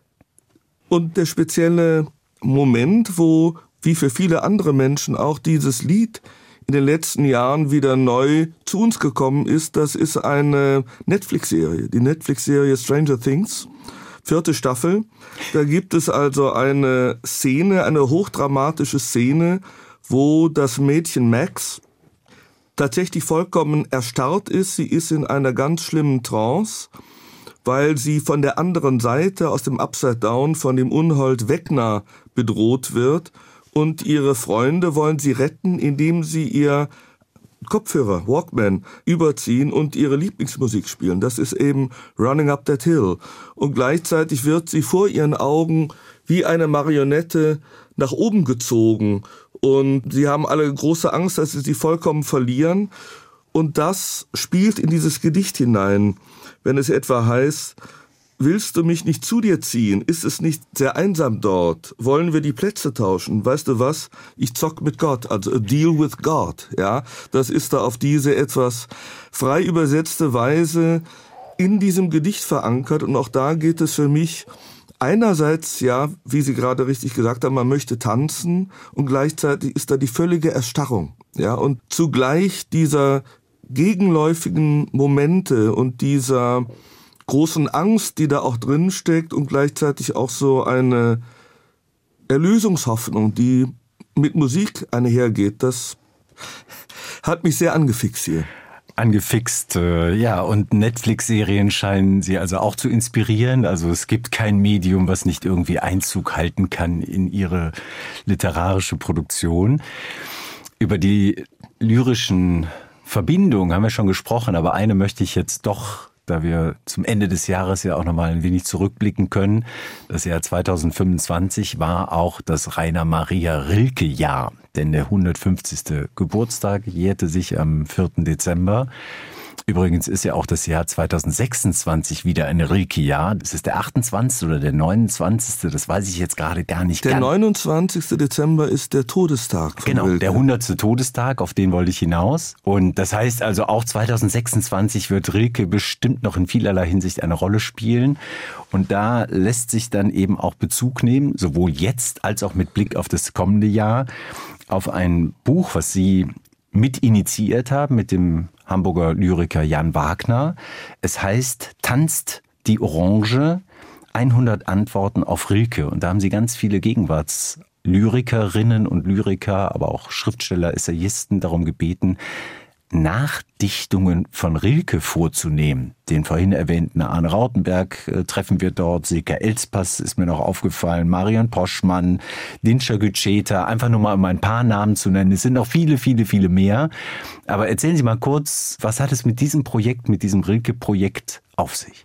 Und der spezielle Moment, wo, wie für viele andere Menschen, auch dieses Lied in den letzten Jahren wieder neu zu uns gekommen ist, das ist eine Netflix-Serie, die Netflix-Serie Stranger Things, vierte Staffel. Da gibt es also eine Szene, eine hochdramatische Szene, wo das Mädchen Max tatsächlich vollkommen erstarrt ist. Sie ist in einer ganz schlimmen Trance, weil sie von der anderen Seite, aus dem Upside Down, von dem Unhold Vecna bedroht wird. Und ihre Freunde wollen sie retten, indem sie ihr Kopfhörer, Walkman, überziehen und ihre Lieblingsmusik spielen. Das ist eben Running Up That Hill. Und gleichzeitig wird sie vor ihren Augen wie eine Marionette nach oben gezogen. Und sie haben alle große Angst, dass sie sie vollkommen verlieren. Und das spielt in dieses Gedicht hinein, wenn es etwa heißt: Willst du mich nicht zu dir ziehen? Ist es nicht sehr einsam dort? Wollen wir die Plätze tauschen? Weißt du was? Ich zock mit Gott, also a deal with God, ja. Das ist da auf diese etwas frei übersetzte Weise in diesem Gedicht verankert. Und auch da geht es für mich einerseits, ja, wie Sie gerade richtig gesagt haben, man möchte tanzen und gleichzeitig ist da die völlige Erstarrung, ja. Und zugleich dieser gegenläufigen Momente und dieser großen Angst, die da auch drin steckt und gleichzeitig auch so eine Erlösungshoffnung, die mit Musik einhergeht, das hat mich sehr angefixt hier. Angefixt, äh, ja, und Netflix-Serien scheinen Sie also auch zu inspirieren. Also es gibt kein Medium, was nicht irgendwie Einzug halten kann in Ihre literarische Produktion. Über die lyrischen Verbindungen haben wir schon gesprochen, aber eine möchte ich jetzt doch, da wir zum Ende des Jahres ja auch nochmal ein wenig zurückblicken können. Das Jahr zweitausendfünfundzwanzig war auch das Rainer Maria Rilke-Jahr, denn der hundertfünfzigste Geburtstag jährte sich am vierten Dezember. Übrigens ist ja auch das Jahr zweitausendsechsundzwanzig wieder ein Rilke-Jahr. Das ist der achtundzwanzigste oder der neunundzwanzigste, das weiß ich jetzt gerade gar nicht. Der neunundzwanzigste Dezember ist der Todestag von Genau, Rilke. Der hundertste Todestag, auf den wollte ich hinaus. Und das heißt also, auch zweitausendsechsundzwanzig wird Rilke bestimmt noch in vielerlei Hinsicht eine Rolle spielen. Und da lässt sich dann eben auch Bezug nehmen, sowohl jetzt als auch mit Blick auf das kommende Jahr, auf ein Buch, was Sie mit initiiert haben, mit dem Hamburger Lyriker Jan Wagner. Es heißt Tanzt die Orange, hundert Antworten auf Rilke. Und da haben Sie ganz viele Gegenwartslyrikerinnen und Lyriker, aber auch Schriftsteller, Essayisten darum gebeten, Nachdichtungen von Rilke vorzunehmen. Den vorhin erwähnten Arne Rautenberg äh, treffen wir dort, Silke Elspass ist mir noch aufgefallen, Marion Poschmann, Dinscher Gütscheta, einfach nur mal um ein paar Namen zu nennen. Es sind noch viele, viele, viele mehr. Aber erzählen Sie mal kurz, was hat es mit diesem Projekt, mit diesem Rilke-Projekt auf sich?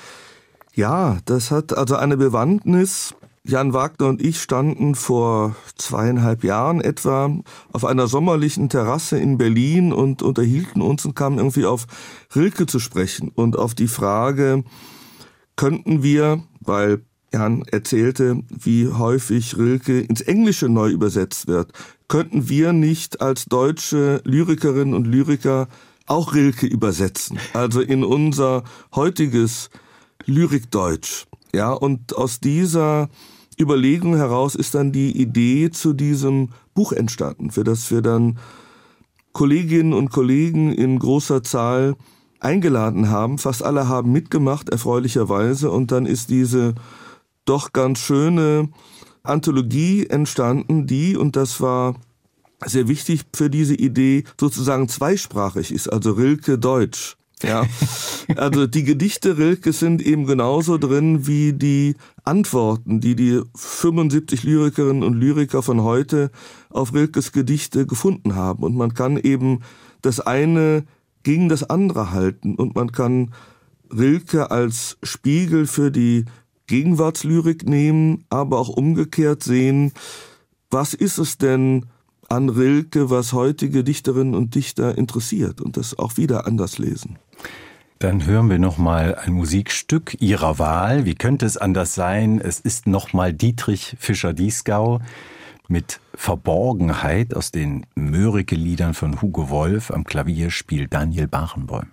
Ja, das hat also eine Bewandtnis. Jan Wagner und ich standen vor zweieinhalb Jahren etwa auf einer sommerlichen Terrasse in Berlin und unterhielten uns und kamen irgendwie auf Rilke zu sprechen und auf die Frage, könnten wir, weil Jan erzählte, wie häufig Rilke ins Englische neu übersetzt wird, könnten wir nicht als deutsche Lyrikerinnen und Lyriker auch Rilke übersetzen, also in unser heutiges Lyrikdeutsch. Ja, und aus dieser Überlegung heraus ist dann die Idee zu diesem Buch entstanden, für das wir dann Kolleginnen und Kollegen in großer Zahl eingeladen haben. Fast alle haben mitgemacht, erfreulicherweise. Und dann ist diese doch ganz schöne Anthologie entstanden, die, und das war sehr wichtig für diese Idee, sozusagen zweisprachig ist, also Rilke Deutsch. Ja, also die Gedichte Rilke sind eben genauso drin wie die Antworten, die die fünfundsiebzig Lyrikerinnen und Lyriker von heute auf Rilkes Gedichte gefunden haben. Und man kann eben das eine gegen das andere halten und man kann Rilke als Spiegel für die Gegenwartslyrik nehmen, aber auch umgekehrt sehen, was ist es denn an Rilke, was heutige Dichterinnen und Dichter interessiert und das auch wieder anders lesen. Dann hören wir nochmal ein Musikstück Ihrer Wahl. Wie könnte es anders sein? Es ist nochmal Dietrich Fischer-Dieskau mit Verborgenheit aus den Mörike-Liedern von Hugo Wolf. Am Klavier spielt Daniel Barenboim.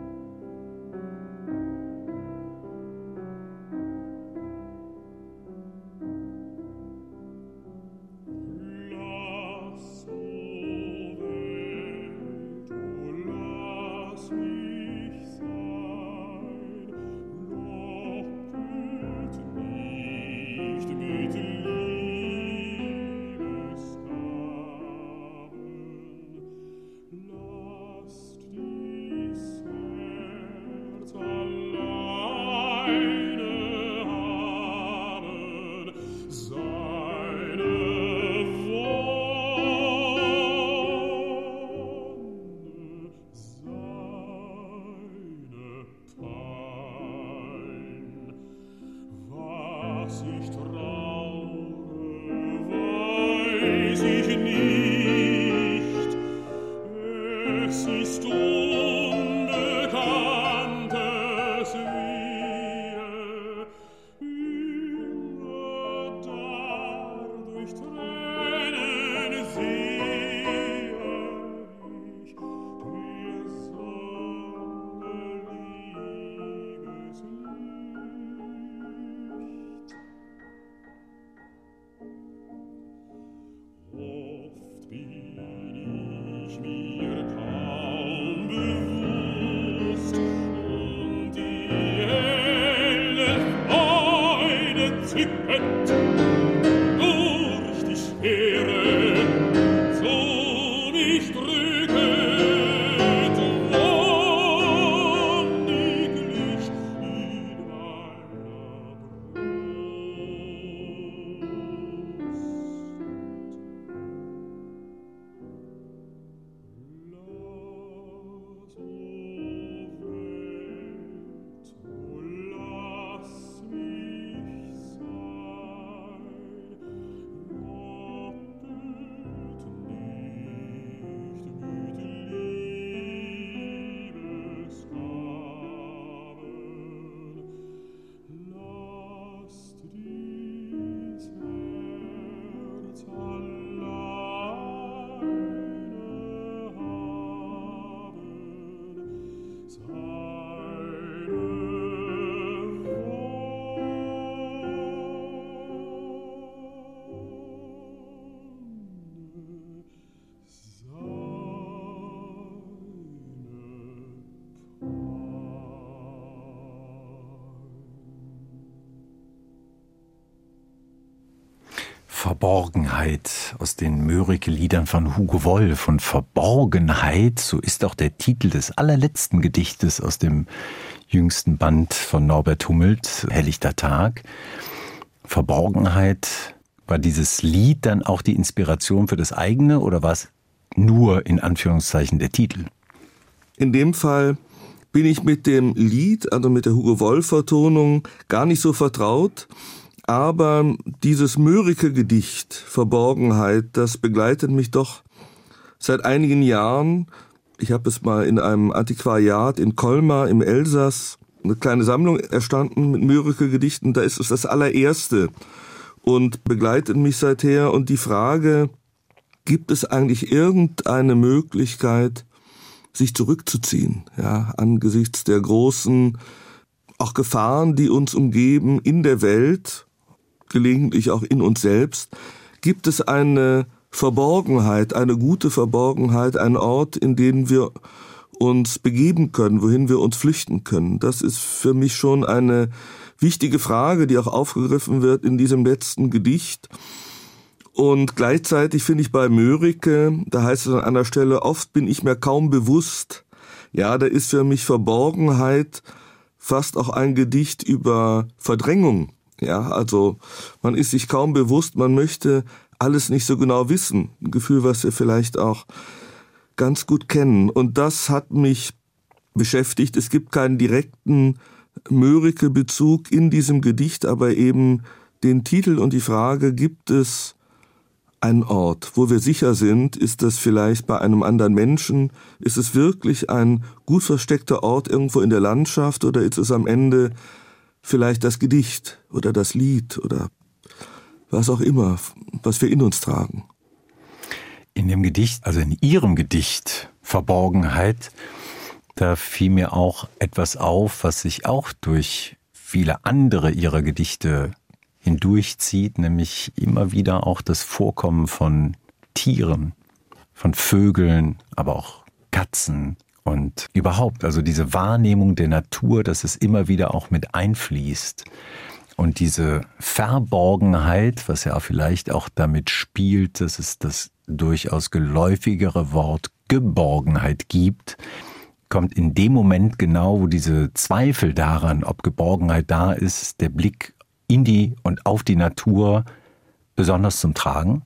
Verborgenheit aus den Mörike-Liedern von Hugo Wolf. Und Verborgenheit, so ist auch der Titel des allerletzten Gedichtes aus dem jüngsten Band von Norbert Hummelt, Helllichter Tag. Verborgenheit, war dieses Lied dann auch die Inspiration für das eigene oder war es nur in Anführungszeichen der Titel? In dem Fall bin ich mit dem Lied, also mit der Hugo Wolf-Vertonung, gar nicht so vertraut. Aber dieses Mörike-Gedicht, Verborgenheit, das begleitet mich doch seit einigen Jahren. Ich habe es mal in einem Antiquariat in Colmar im Elsass, eine kleine Sammlung erstanden mit Mörike-Gedichten. Da ist es das allererste und begleitet mich seither. Und die Frage, gibt es eigentlich irgendeine Möglichkeit, sich zurückzuziehen, ja, angesichts der großen, auch Gefahren, die uns umgeben in der Welt, gelegentlich auch in uns selbst, gibt es eine Verborgenheit, eine gute Verborgenheit, einen Ort, in den wir uns begeben können, wohin wir uns flüchten können. Das ist für mich schon eine wichtige Frage, die auch aufgegriffen wird in diesem letzten Gedicht. Und gleichzeitig finde ich bei Mörike, da heißt es an einer Stelle, oft bin ich mir kaum bewusst, ja, da ist für mich Verborgenheit fast auch ein Gedicht über Verdrängung. Ja, also man ist sich kaum bewusst, man möchte alles nicht so genau wissen. Ein Gefühl, was wir vielleicht auch ganz gut kennen. Und das hat mich beschäftigt. Es gibt keinen direkten Mörike-Bezug in diesem Gedicht, aber eben den Titel und die Frage, gibt es einen Ort, wo wir sicher sind? Ist das vielleicht bei einem anderen Menschen? Ist es wirklich ein gut versteckter Ort irgendwo in der Landschaft oder ist es am Ende vielleicht das Gedicht oder das Lied oder was auch immer, was wir in uns tragen? In dem Gedicht, also in Ihrem Gedicht Verborgenheit, da fiel mir auch etwas auf, was sich auch durch viele andere Ihrer Gedichte hindurchzieht, nämlich immer wieder auch das Vorkommen von Tieren, von Vögeln, aber auch Katzen und überhaupt, also diese Wahrnehmung der Natur, dass es immer wieder auch mit einfließt. Und diese Verborgenheit, was ja vielleicht auch damit spielt, dass es das durchaus geläufigere Wort Geborgenheit gibt, kommt in dem Moment genau, wo diese Zweifel daran, ob Geborgenheit da ist, der Blick in die und auf die Natur besonders zum Tragen?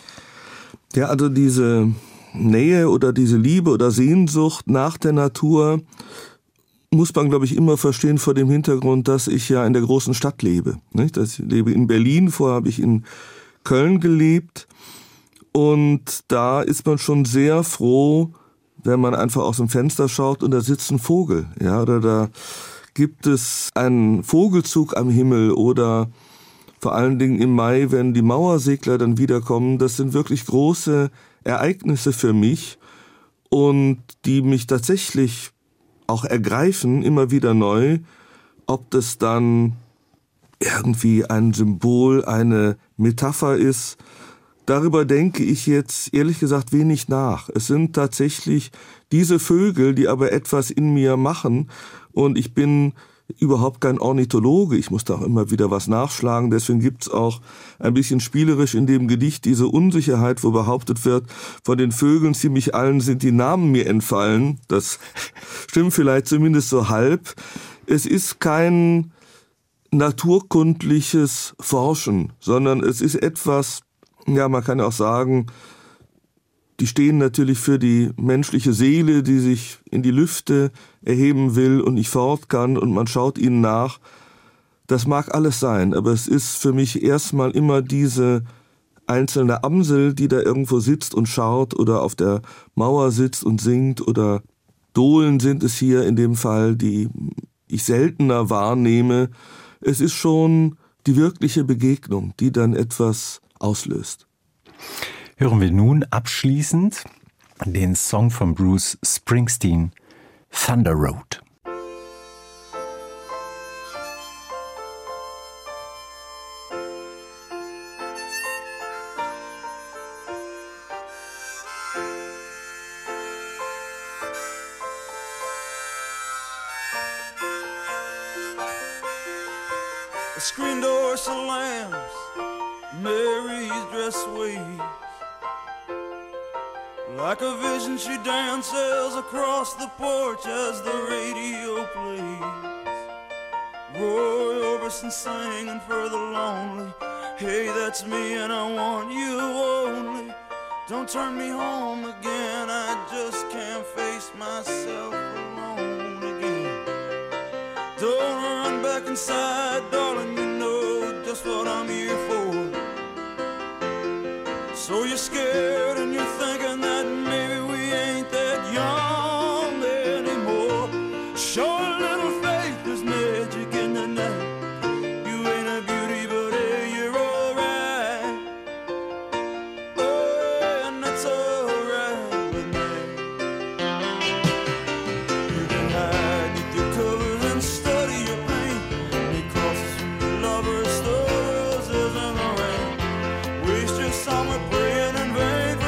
Ja, also diese Nähe oder diese Liebe oder Sehnsucht nach der Natur muss man, glaube ich, immer verstehen vor dem Hintergrund, dass ich ja in der großen Stadt lebe. Ich lebe in Berlin, vorher habe ich in Köln gelebt und da ist man schon sehr froh, wenn man einfach aus dem Fenster schaut und da sitzt ein Vogel, ja, oder da gibt es einen Vogelzug am Himmel oder vor allen Dingen im Mai, wenn die Mauersegler dann wiederkommen. Das sind wirklich große Ereignisse für mich und die mich tatsächlich auch ergreifen, immer wieder neu, ob das dann irgendwie ein Symbol, eine Metapher ist. Darüber denke ich jetzt ehrlich gesagt wenig nach. Es sind tatsächlich diese Vögel, die aber etwas in mir machen und ich bin überhaupt kein Ornithologe. Ich muss da auch immer wieder was nachschlagen. Deswegen gibt's auch ein bisschen spielerisch in dem Gedicht diese Unsicherheit, wo behauptet wird, von den Vögeln ziemlich allen sind die Namen mir entfallen. Das stimmt vielleicht zumindest so halb. Es ist kein naturkundliches Forschen, sondern es ist etwas, ja, man kann auch sagen, die stehen natürlich für die menschliche Seele, die sich in die Lüfte erheben will und nicht fort kann und man schaut ihnen nach. Das mag alles sein, aber es ist für mich erstmal immer diese einzelne Amsel, die da irgendwo sitzt und schaut oder auf der Mauer sitzt und singt oder Dohlen sind es hier in dem Fall, die ich seltener wahrnehme. Es ist schon die wirkliche Begegnung, die dann etwas auslöst. Hören wir nun abschließend den Song von Bruce Springsteen, Thunder Road. The screen door slams, Mary's dress waves. Like a vision she dances across the porch as the radio plays. Roy Orbison singing for the lonely. Hey, that's me and I want you only. Don't turn me home again, I just can't face myself alone again. Don't run back inside, darling, you know just what I'm here for. So you're scared and you're thinking that maybe we ain't that young anymore. Show a little faith, there's magic in the night. You ain't a beauty, but hey, you're alright. Oh, and that's alright with me. You can hide beneath your covers and study your pain. Make crosses from your lovers, throw roses in the rain. Waste your summer praying in vain.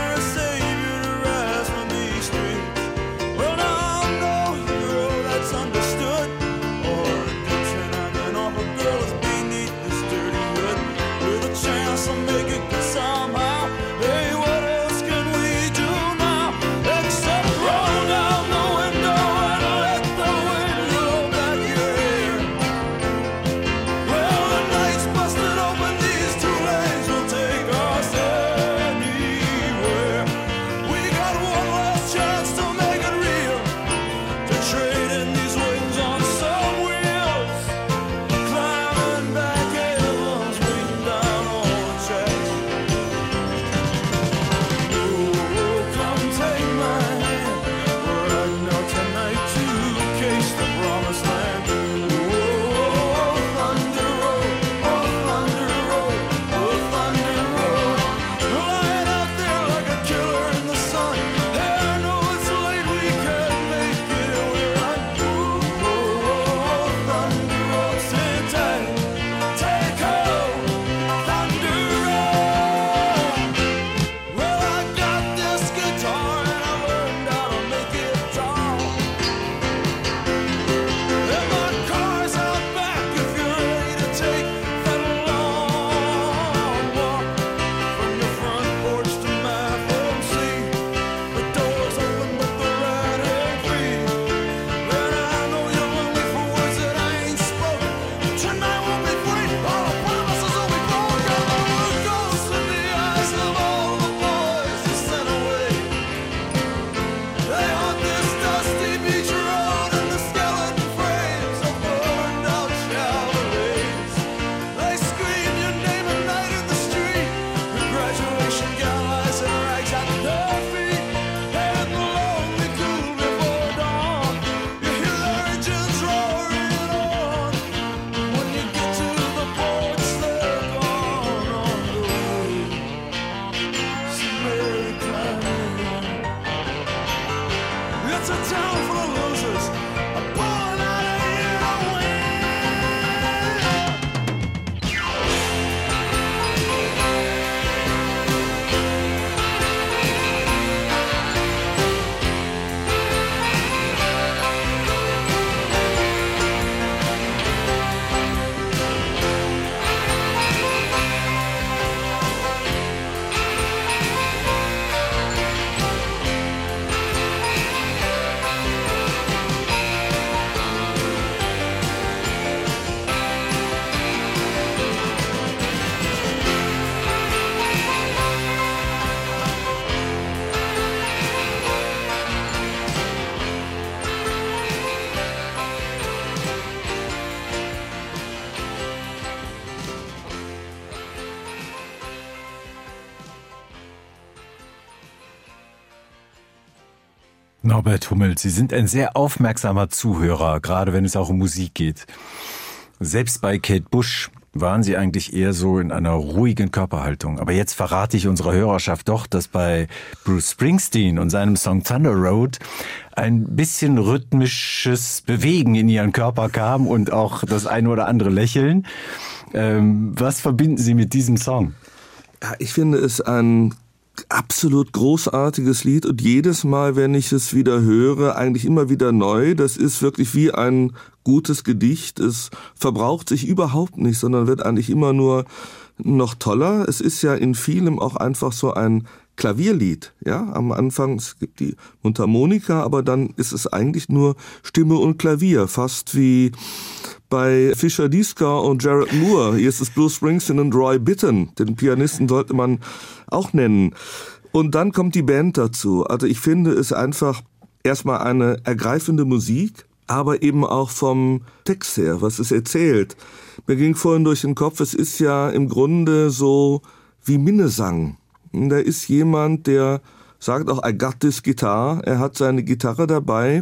Norbert Hummelt, Sie sind ein sehr aufmerksamer Zuhörer, gerade wenn es auch um Musik geht. Selbst bei Kate Bush waren Sie eigentlich eher so in einer ruhigen Körperhaltung. Aber jetzt verrate ich unserer Hörerschaft doch, dass bei Bruce Springsteen und seinem Song Thunder Road ein bisschen rhythmisches Bewegen in Ihren Körper kam und auch das eine oder andere Lächeln. Ähm, was verbinden Sie mit diesem Song? Ja, ich finde es ein absolut großartiges Lied und jedes Mal, wenn ich es wieder höre, eigentlich immer wieder neu. Das ist wirklich wie ein gutes Gedicht. Es verbraucht sich überhaupt nicht, sondern wird eigentlich immer nur noch toller. Es ist ja in vielem auch einfach so ein Klavierlied, ja, am Anfang, es gibt die Mundharmonika, aber dann ist es eigentlich nur Stimme und Klavier, fast wie bei Fischer Dieskau und Jared Moore. Hier ist es Bruce Springsteen und Roy Bittan, den Pianisten sollte man auch nennen. Und dann kommt die Band dazu. Also ich finde es einfach erstmal eine ergreifende Musik, aber eben auch vom Text her, was es erzählt. Mir ging vorhin durch den Kopf, es ist ja im Grunde so wie Minnesang. Da ist jemand, der sagt auch, I got this guitar. Er hat seine Gitarre dabei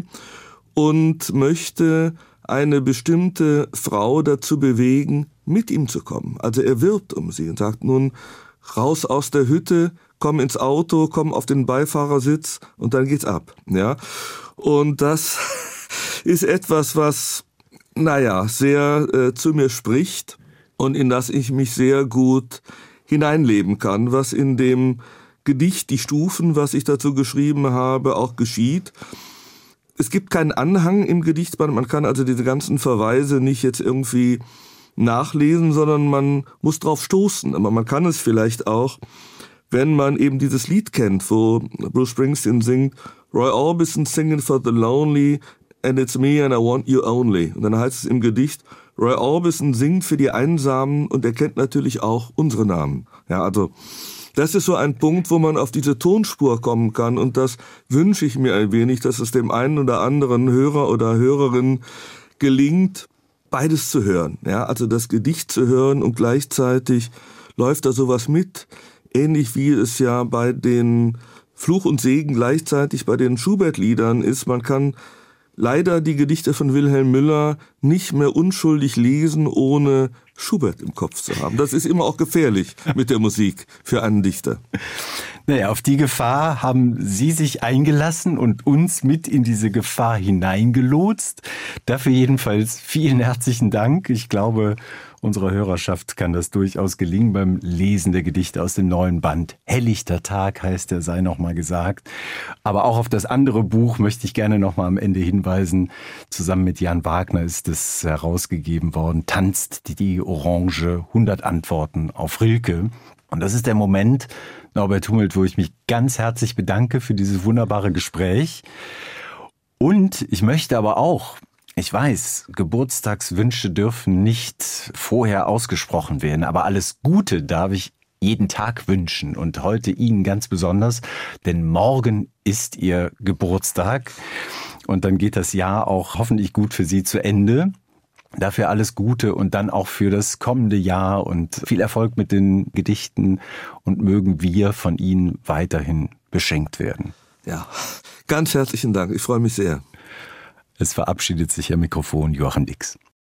und möchte eine bestimmte Frau dazu bewegen, mit ihm zu kommen. Also er wirbt um sie und sagt nun, raus aus der Hütte, komm ins Auto, komm auf den Beifahrersitz und dann geht's ab. Ja, und das ist etwas, was, naja, sehr äh, zu mir spricht und in das ich mich sehr gut hineinleben kann, was in dem Gedicht, die Stufen, was ich dazu geschrieben habe, auch geschieht. Es gibt keinen Anhang im Gedichtband, man kann also diese ganzen Verweise nicht jetzt irgendwie nachlesen, sondern man muss drauf stoßen. Aber man kann es vielleicht auch, wenn man eben dieses Lied kennt, wo Bruce Springsteen singt, Roy Orbison singing for the lonely and it's me and I want you only. Und dann heißt es im Gedicht, Roy Orbison singt für die Einsamen und er kennt natürlich auch unsere Namen. Ja, also das ist so ein Punkt, wo man auf diese Tonspur kommen kann und das wünsche ich mir ein wenig, dass es dem einen oder anderen Hörer oder Hörerin gelingt, beides zu hören. Ja, also das Gedicht zu hören und gleichzeitig läuft da sowas mit, ähnlich wie es ja bei den Fluch und Segen gleichzeitig bei den Schubert-Liedern ist. Man kann leider die Gedichte von Wilhelm Müller nicht mehr unschuldig lesen, ohne Schubert im Kopf zu haben. Das ist immer auch gefährlich mit der Musik für einen Dichter. Naja, auf die Gefahr haben Sie sich eingelassen und uns mit in diese Gefahr hineingelotst. Dafür jedenfalls vielen herzlichen Dank. Ich glaube, unserer Hörerschaft kann das durchaus gelingen beim Lesen der Gedichte aus dem neuen Band. Helllichter Tag heißt er, sei noch mal gesagt. Aber auch auf das andere Buch möchte ich gerne noch mal am Ende hinweisen. Zusammen mit Jan Wagner ist es herausgegeben worden. Tanzt die Orange, hundert Antworten auf Rilke. Und das ist der Moment, Norbert Hummelt, wo ich mich ganz herzlich bedanke für dieses wunderbare Gespräch. Und ich möchte aber auch, ich weiß, Geburtstagswünsche dürfen nicht vorher ausgesprochen werden, aber alles Gute darf ich jeden Tag wünschen und heute Ihnen ganz besonders, denn morgen ist Ihr Geburtstag und dann geht das Jahr auch hoffentlich gut für Sie zu Ende. Dafür alles Gute und dann auch für das kommende Jahr und viel Erfolg mit den Gedichten und mögen wir von Ihnen weiterhin beschenkt werden. Ja, ganz herzlichen Dank. Ich freue mich sehr. Es verabschiedet sich am Mikrofon Joachim Dix.